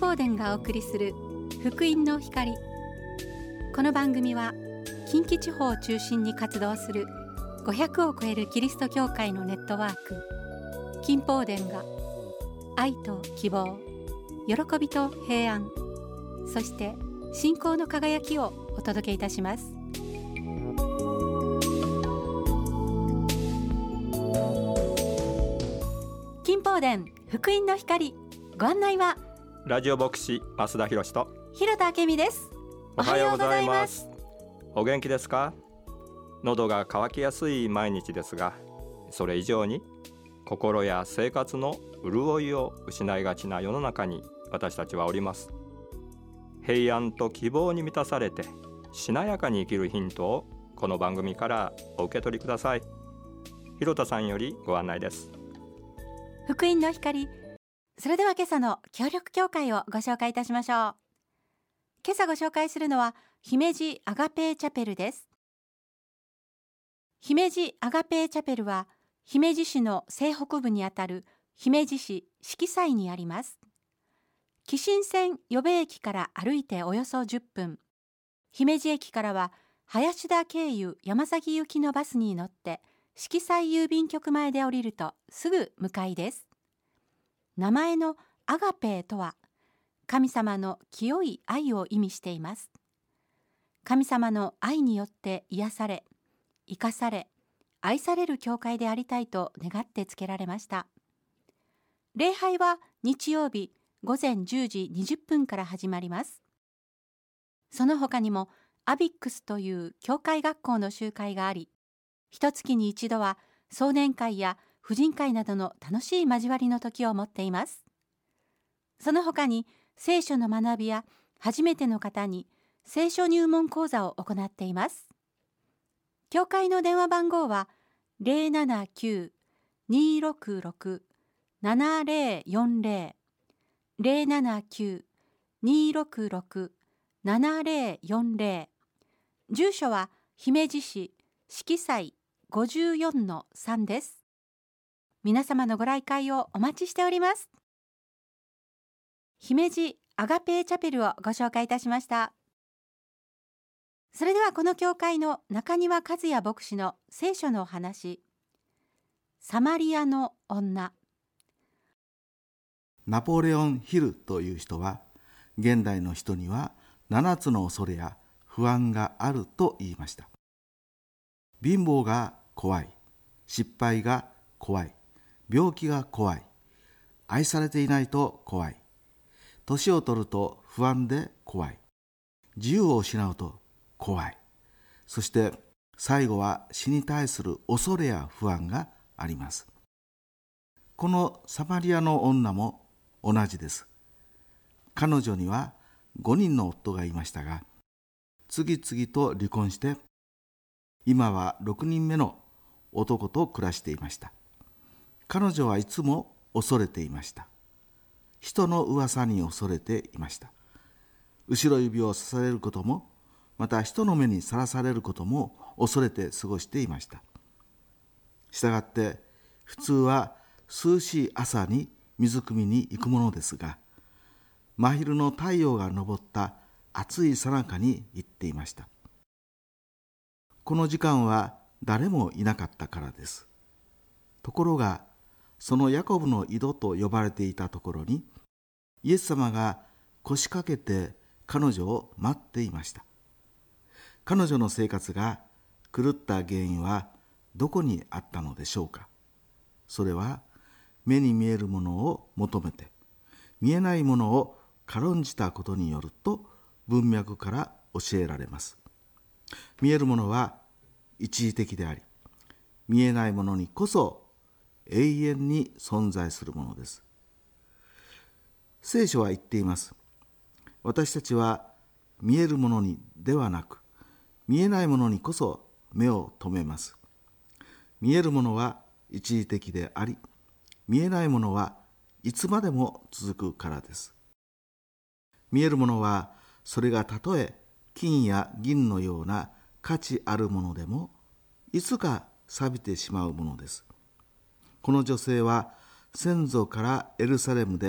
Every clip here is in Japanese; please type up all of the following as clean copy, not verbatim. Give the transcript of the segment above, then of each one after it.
宝殿がお送りする福音の光。この番組は近畿地方を中心に活動する500を超えるキリスト教会のネットワーク金宝殿が愛と希望、喜びと平安、そして信仰の輝きをお届けいたします。金宝殿福音の光、ご案内はラジオ牧師増田博と広田明美です。 おはようございます。お元気ですか？喉が渇きやすい毎日ですが、それ以上に心や生活の潤いを失いがちな世の中に私たちはおります。平安と希望に満たされてしなやかに生きるヒントをこの番組からお受け取りください。広田さんよりご案内です。 福音の光。それでは今朝の協力教会をご紹介いたしましょう。今朝ご紹介するのは姫路アガペーチャペルです。姫路アガペーチャペルは姫路市の西北部にあたる姫路市色西にあります。紀信線予備駅から歩いておよそ10分、姫路駅からは林田経由山崎行きのバスに乗って色西郵便局前で降りるとすぐ向かいです。名前のアガペーとは神様の清い愛を意味しています。神様の愛によって癒され、生かされ、愛される教会でありたいと願ってつけられました。礼拝は日曜日午前10時20分から始まります。その他にもアビックスという教会学校の集会があり、一月に一度は壮年会や婦人会などの楽しい交わりの時を持っています。その他に聖書の学びや初めての方に聖書入門講座を行っています。教会の電話番号は 079-266-7040 079-266-7040。住所は姫路市色西 54-3 です。皆様のご来会をお待ちしております。姫路アガペーチャペルをご紹介いたしました。それではこの教会の中庭和也牧師の聖書のお話、サマリアの女。 ナポレオン・ヒルという人は、現代の人には7つの恐れや不安があると言いました。貧乏が怖い、失敗が怖い、病気が怖い、愛されていないと怖い、年を取ると不安で怖い、自由を失うと怖い、そして最後は死に対する恐れや不安があります。このサマリアの女も同じです。彼女には5人の夫がいましたが、次々と離婚して、今は6人目の男と暮らしていました。彼女はいつも恐れていました。人の噂に恐れていました。後ろ指を刺されることも、また人の目にさらされることも恐れて過ごしていました。したがって普通は涼しい朝に水汲みに行くものですが、真昼の太陽が昇った暑い最中に行っていました。この時間は誰もいなかったからです。ところが、そのヤコブの井戸と呼ばれていたところに、イエス様が腰掛けて彼女を待っていました。彼女の生活が狂った原因はどこにあったのでしょうか。それは目に見えるものを求めて、見えないものを軽んじたことによると文脈から教えられます。見えるものは一時的であり、見えないものにこそ永遠に存在するものです。聖書は言っています。私たちは見えるものにではなく、見えないものにこそ目を留めます。見えるものは一時的であり、見えないものはいつまでも続くからです。見えるものは、それがたとえ金や銀のような価値あるものでも、いつか錆びてしまうものです。この女性は先祖からエルサレムで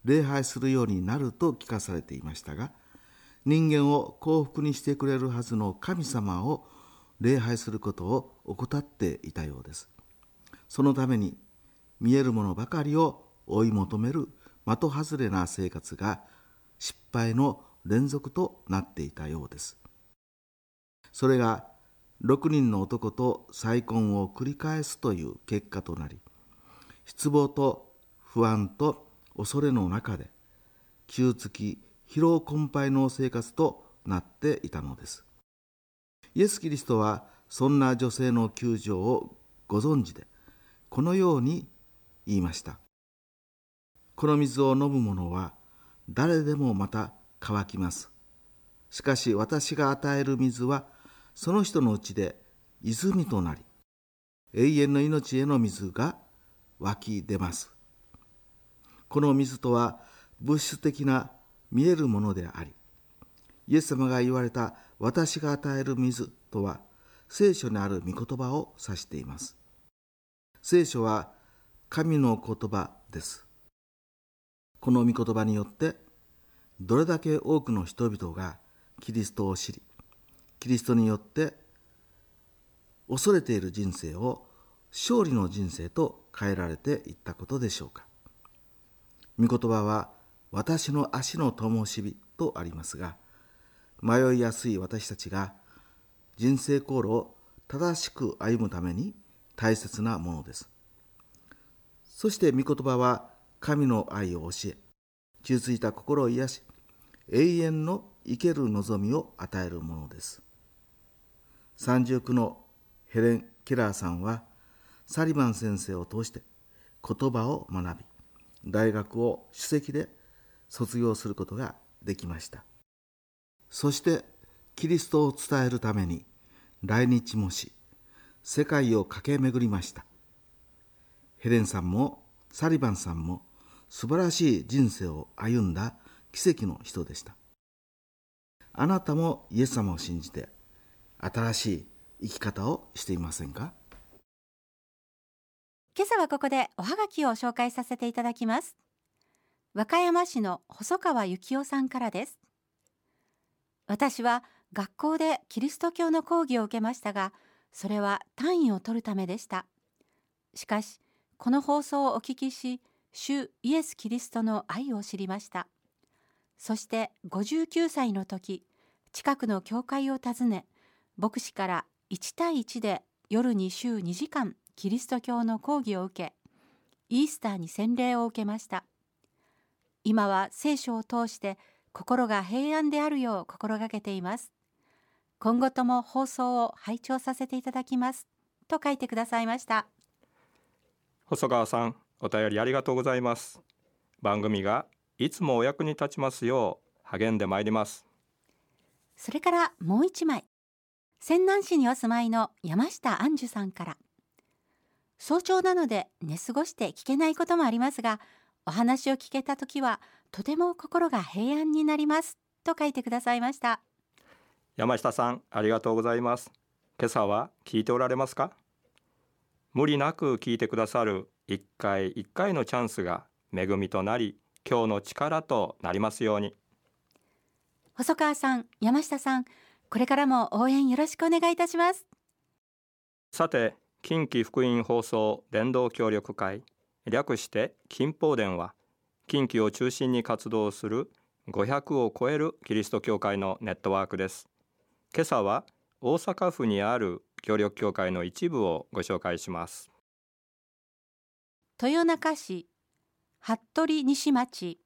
礼拝するようになると聞かされていましたが、人間を幸福にしてくれるはずの神様を礼拝することを怠っていたようです。そのために見えるものばかりを追い求める的外れな生活が失敗の連続となっていたようです。それが6人の男と再婚を繰り返すという結果となり、失望と不安と恐れの中で窮つき疲労困憊の生活となっていたのです。イエス・キリストはそんな女性の窮状をご存知で、このように言いました。この水を飲む者は誰でもまた乾きます。しかし私が与える水はその人のうちで泉となり、永遠の命への水が湧き出ます。この水とは物質的な見えるものであり、イエス様が言われた私が与える水とは聖書にある御言葉を指しています。聖書は神の言葉です。この御言葉によってどれだけ多くの人々がキリストを知り、キリストによって恐れている人生を勝利の人生と変えられていったことでしょうか。御言葉は私の足の灯火とありますが、迷いやすい私たちが人生航路を正しく歩むために大切なものです。そして御言葉は神の愛を教え、傷ついた心を癒し、永遠の生ける望みを与えるものです。三重苦のヘレン・ケラーさんはサリバン先生を通して言葉を学び、大学を首席で卒業することができました。そしてキリストを伝えるために来日もし、世界を駆け巡りました。ヘレンさんもサリバンさんも素晴らしい人生を歩んだ奇跡の人でした。あなたもイエス様を信じて新しい生き方をしていませんか？ 今朝はここでおはがきを紹介させていただきます。和歌山市の細川幸男さんからです。私は学校でキリスト教の講義を受けましたが、それは単位を取るためでした。しかし、この放送をお聞きし、主イエス・キリストの愛を知りました。そして59歳の時、近くの教会を訪ね、牧師から1対1で夜に週2時間キリスト教の講義を受け、イースターに洗礼を受けました。今は聖書を通して心が平安であるよう心がけています。今後とも放送を拝聴させていただきますと書いてくださいました。 細川さん、お便りありがとうございます。番組がいつもお役に立ちますよう励んでまいります。 それからもう一枚、泉南市にお住まいの山下安寿さんから。早朝なので寝過ごして聞けないこともありますが、お話を聞けたときはとても心が平安になりますと書いてくださいました。 山下さん、ありがとうございます。今朝は聞いておられますか？無理なく聞いてくださる一回一回のチャンスが恵みとなり、今日の力となりますように。 細川さん、山下さん、これからも応援よろしくお願いいたします。 さて、近畿福音放送伝道協力会、略して近放伝は、近畿を中心に活動する500を超えるキリスト教会のネットワークです。今朝は大阪府にある協力教会の一部をご紹介します。 豊中市服部西町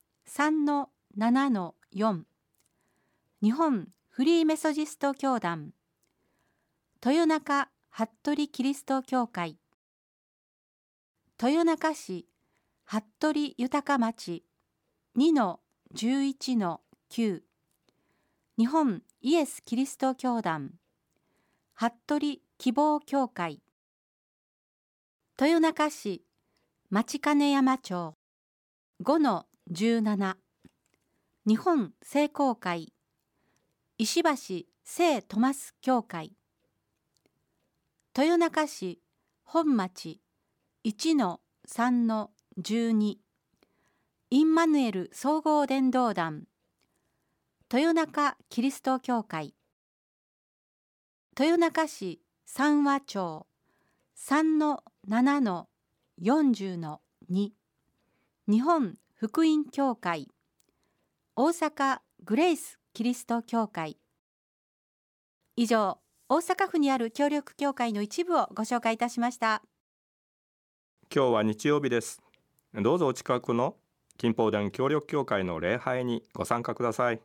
3-7-4 日本フリーメソジスト教団豊中服部キリスト教会、豊中市服部豊町 2-11-9 日本イエス・キリスト教団服部希望教会、豊中市町金山町 5-17 日本聖公会石橋聖トマス教会、豊中市本町 1-3-12 インマヌエル総合伝道団、豊中キリスト教会、豊中市三和町 3-7-40-2、日本福音教会、大阪グレイスキリスト教会。以上、大阪府にある協力教会の一部をご紹介いたしました。 今日は日曜日です。どうぞお近くの金宝殿協力教会の礼拝にご参加ください。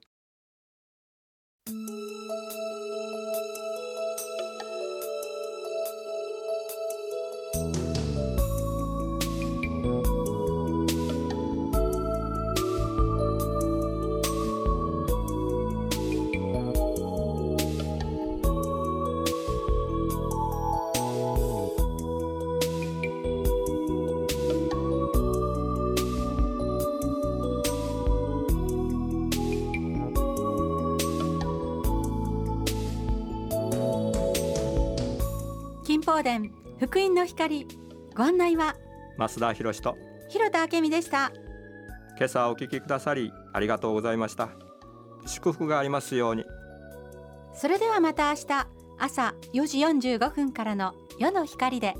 金宝殿福音の光、ご案内は増田博と広田明美でした。 今朝お聞きくださりありがとうございました。祝福がありますように。 それではまた明日朝4時45分からの夜の光で。